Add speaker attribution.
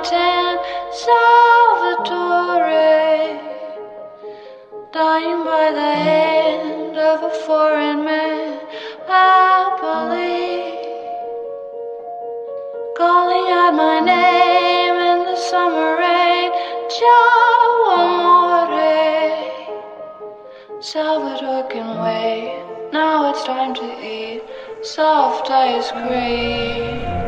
Speaker 1: tan Salvatore, dying by the hand of a foreign man, happily calling out my name in the summer rain. Ciao amore, Salvatore can wait. Now it's time to eat soft ice cream.